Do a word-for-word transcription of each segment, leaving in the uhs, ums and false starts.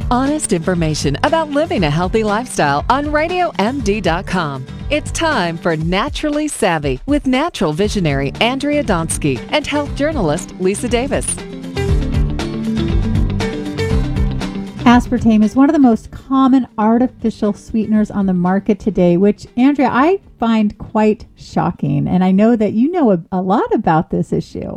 Honest information about living a healthy lifestyle on radio m d dot com. It's time for Naturally Savvy with natural visionary Andrea Donsky and health journalist Lisa Davis. Aspartame is one of the most common artificial sweeteners on the market today, which, Andrea, I find quite shocking. And I know that you know a, a lot about this issue.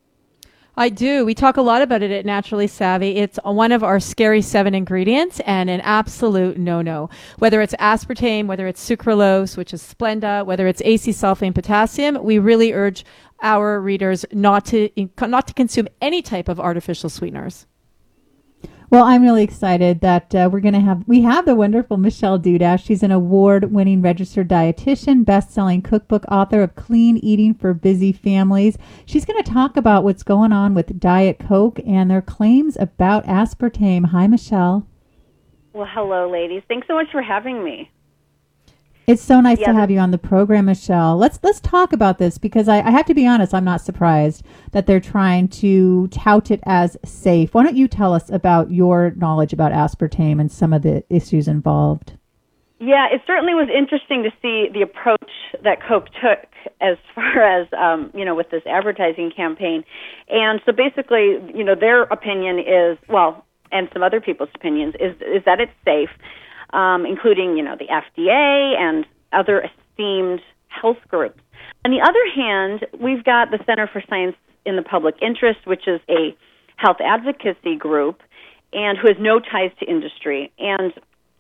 I do. We talk a lot about it at Naturally Savvy. It's one of our scary seven ingredients and an absolute no-no. Whether it's aspartame, whether it's sucralose, which is Splenda, whether it's acesulfame potassium, we really urge our readers not to not to consume any type of artificial sweeteners. Well, I'm really excited that uh, we're going to have, we have the wonderful Michelle Dudash. She's an award-winning registered dietitian, best-selling cookbook author of Clean Eating for Busy Families. She's going to talk about what's going on with Diet Coke and their claims about aspartame. Hi, Michelle. Well, hello, ladies. Thanks so much for having me. It's so nice yeah, to have you on the program, Michelle. Let's let's talk about this because I, I have to be honest, I'm not surprised that they're trying to tout it as safe. Why don't you tell us about your knowledge about aspartame and some of the issues involved? Yeah, it certainly was interesting to see the approach that Coke took as far as, um, you know, with this advertising campaign. And so basically, you know, their opinion is, well, and some other people's opinions, is is that it's safe. Um, including, you know, the F D A and other esteemed health groups. On the other hand, we've got the Center for Science in the Public Interest, which is a health advocacy group, and who has no ties to industry. And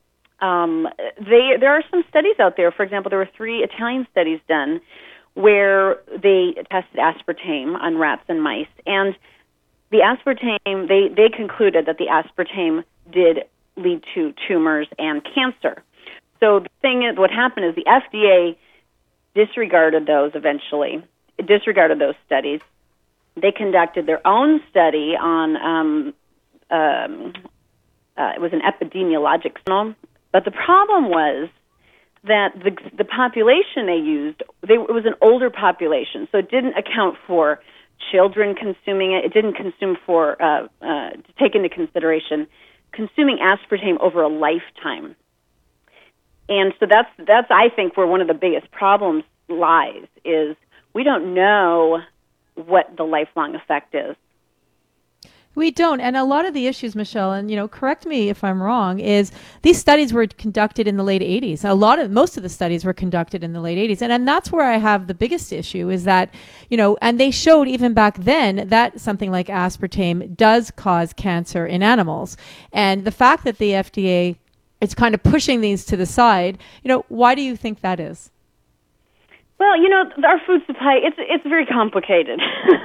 um, they there are some studies out there. For example, there were three Italian studies done where they tested aspartame on rats and mice, and the aspartame they they concluded that the aspartame did lead to tumors and cancer. So the thing is, what happened is the F D A disregarded those eventually, disregarded those studies. They conducted their own study on, um, um, uh, it was an epidemiologic study, but the problem was that the the population they used, they, it was an older population, so it didn't account for children consuming it. It didn't consume for, uh, uh, to take into consideration consuming aspartame over a lifetime. And so that's, that's I think, where one of the biggest problems lies, is we don't know what the lifelong effect is. We don't. And a lot of the issues, Michelle, and, you know, correct me if I'm wrong, is these studies were conducted in the late eighties. A lot of, most of the studies were conducted in the late eighties. And, and that's where I have the biggest issue is that, you know, and they showed even back then that something like aspartame does cause cancer in animals. And the fact that the F D A is kind of pushing these to the side, you know, why do you think that is? Well, you know, our food supply, it's it's very complicated.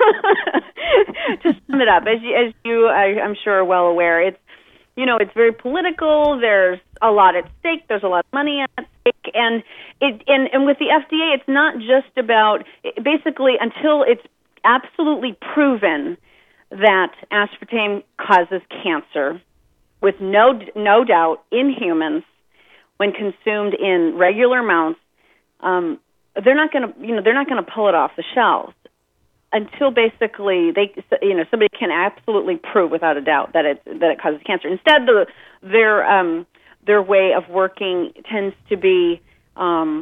To sum it up, as you, as you I, I'm sure, are well aware, it's, you know, it's very political. There's a lot at stake. There's a lot of money at stake. And, it, and, and with the F D A, it's not just about, basically, until it's absolutely proven that aspartame causes cancer, with no no doubt in humans, when consumed in regular amounts, um, they're not going to, you know, they're not going to pull it off the shelves until basically they, you know, somebody can absolutely prove without a doubt that it that it causes cancer. Instead, the, their um, their way of working tends to be um,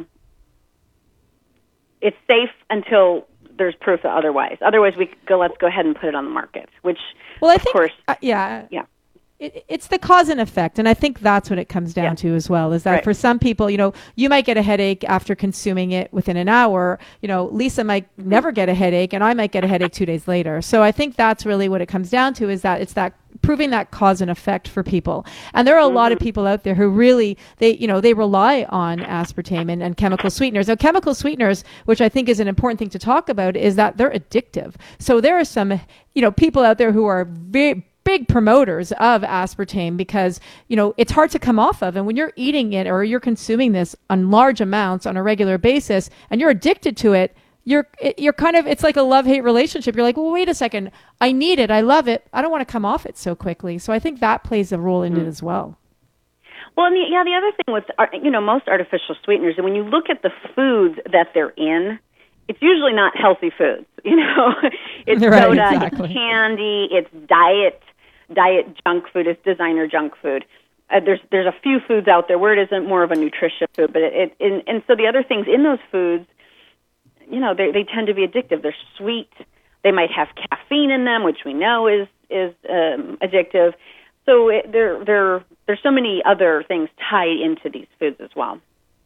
it's safe until there's proof otherwise. Otherwise, we go let's go ahead and put it on the market. Which, well, I of think, course, uh, yeah, yeah. It, it's the cause and effect, and I think that's what it comes down yeah. to as well, is that right. for some people, you know, you might get a headache after consuming it within an hour. You know, Lisa might never get a headache, and I might get a headache two days later. So I think that's really what it comes down to, is that it's that proving that cause and effect for people. And there are a mm-hmm. lot of people out there who really, they, you know, they rely on aspartame and, and chemical sweeteners. Now, chemical sweeteners, which I think is an important thing to talk about, is that they're addictive. So there are some, you know, people out there who are very big promoters of aspartame because, you know, it's hard to come off of. And when you're eating it or you're consuming this on large amounts on a regular basis and you're addicted to it, you're it, you're kind of, it's like a love-hate relationship. You're like, well, wait a second. I need it. I love it. I don't want to come off it so quickly. So I think that plays a role in mm. it as well. Well, and the, yeah, the other thing with, you know, most artificial sweeteners, and when you look at the foods that they're in, it's usually not healthy foods. You know, it's right, soda, exactly. it's candy, it's diet diet junk food, it's designer junk food. Uh, there's there's a few foods out there where it isn't more of a nutritious food, but it, it and, and so the other things in those foods, you know, they they tend to be addictive. They're sweet. They might have caffeine in them, which we know is is um, addictive. So it, there there there's so many other things tied into these foods as well.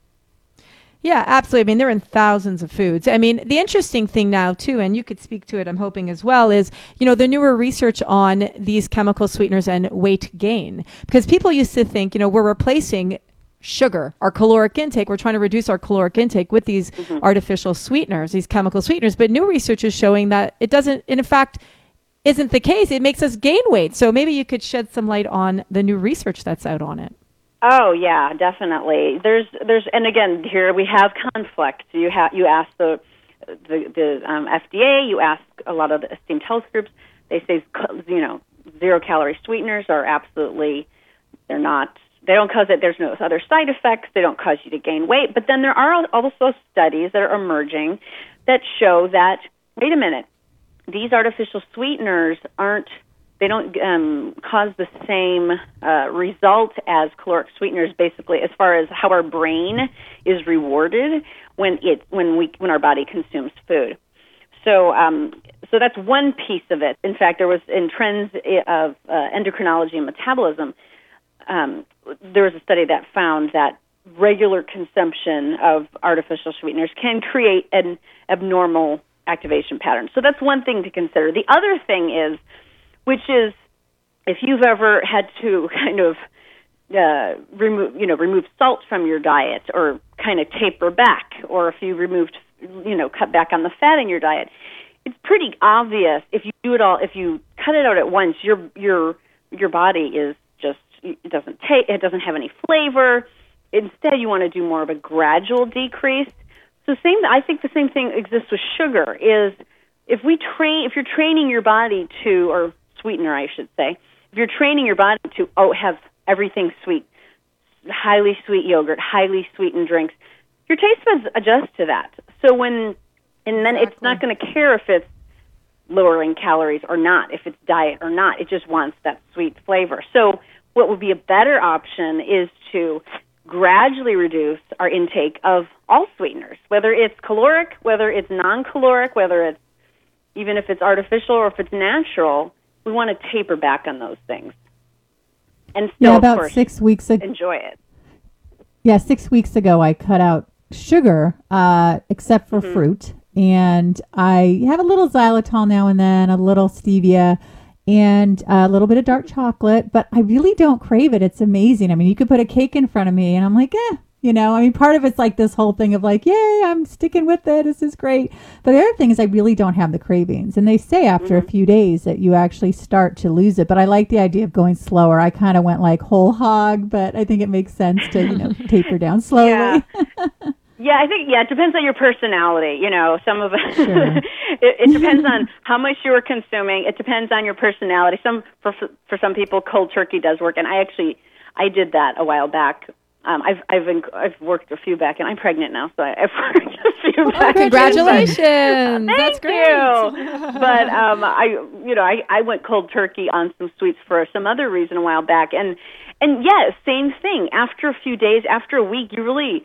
Yeah, absolutely. I mean, they're in thousands of foods. I mean, the interesting thing now, too, and you could speak to it, I'm hoping as well, is, you know, the newer research on these chemical sweeteners and weight gain. Because people used to think, you know, we're replacing sugar, our caloric intake. We're trying to reduce our caloric intake with these mm-hmm. artificial sweeteners, these chemical sweeteners. But new research is showing that it doesn't, in fact, isn't the case. It makes us gain weight. So maybe you could shed some light on the new research that's out on it. Oh yeah, definitely. There's there's and again here we have conflict. You have you ask the the, the um, F D A, you ask a lot of the esteemed health groups. They say you know zero calorie sweeteners are absolutely they're not they don't cause it. There's no other side effects. They don't cause you to gain weight. But then there are also studies that are emerging that show that wait a minute, these artificial sweeteners aren't. They don't um, cause the same uh, result as caloric sweeteners. Basically, as far as how our brain is rewarded when it when we when our body consumes food. So, um, so that's one piece of it. In fact, there was in Trends of uh, Endocrinology and Metabolism, um, there was a study that found that regular consumption of artificial sweeteners can create an abnormal activation pattern. So that's one thing to consider. The other thing is. Which is, if you've ever had to kind of uh, remove, you know, remove salt from your diet, or kind of taper back, or if you removed, you know, cut back on the fat in your diet, it's pretty obvious if you do it all. If you cut it out at once, your your your body is just it doesn't take it doesn't have any flavor. Instead, you want to do more of a gradual decrease. So, same. I think the same thing exists with sugar. Is if we train, if you're training your body to, or sweetener, I should say. If you're training your body to oh have everything sweet, highly sweet yogurt, highly sweetened drinks, your taste buds adjust to that. So when and then exactly. It's not going to care if it's lowering calories or not, if it's diet or not. It just wants that sweet flavor. So what would be a better option is to gradually reduce our intake of all sweeteners, whether it's caloric, whether it's non-caloric, whether it's even if it's artificial or if it's natural. We want to taper back on those things, and still, yeah, about of course, six weeks ago, enjoy it. Yeah, six weeks ago, I cut out sugar, uh, except for mm-hmm. fruit, and I have a little xylitol now and then, a little stevia, and a little bit of dark chocolate. But I really don't crave it. It's amazing. I mean, you could put a cake in front of me, and I'm like, eh. You know, I mean, part of it's like this whole thing of like, yay, I'm sticking with it. This is great. But the other thing is I really don't have the cravings. And they say after mm-hmm. a few days that you actually start to lose it. But I like the idea of going slower. I kind of went like whole hog, but I think it makes sense to, you know, taper down slowly. Yeah. Yeah, I think, yeah, it depends on your personality. You know, some of it, sure. it, it depends on how much you are consuming. It depends on your personality. Some, for, for some people, cold turkey does work. And I actually, I did that a while back. Um, I've I've been, I've worked a few back, and I'm pregnant now, so I've worked a few back. Oh, congratulations! Thank That's great. you. But um, I, you know, I, I went cold turkey on some sweets for some other reason a while back, and and yeah, same thing. After a few days, after a week, you really,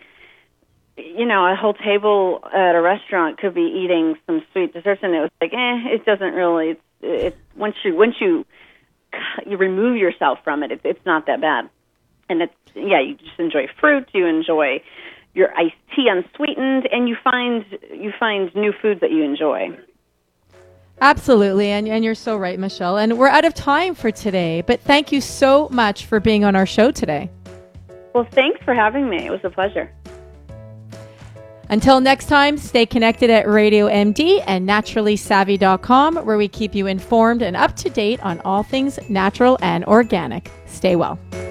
you know, a whole table at a restaurant could be eating some sweet desserts, and it was like, eh, it doesn't really. It's, it's once you once you you remove yourself from it, it's it's not that bad. And it's, yeah, you just enjoy fruit, you enjoy your iced tea unsweetened, and you find you find new foods that you enjoy. Absolutely, and, and you're so right, Michelle. And we're out of time for today, but thank you so much for being on our show today. Well, thanks for having me. It was a pleasure. Until next time, stay connected at Radio M D and naturally savvy dot com, where we keep you informed and up to date on all things natural and organic. Stay well.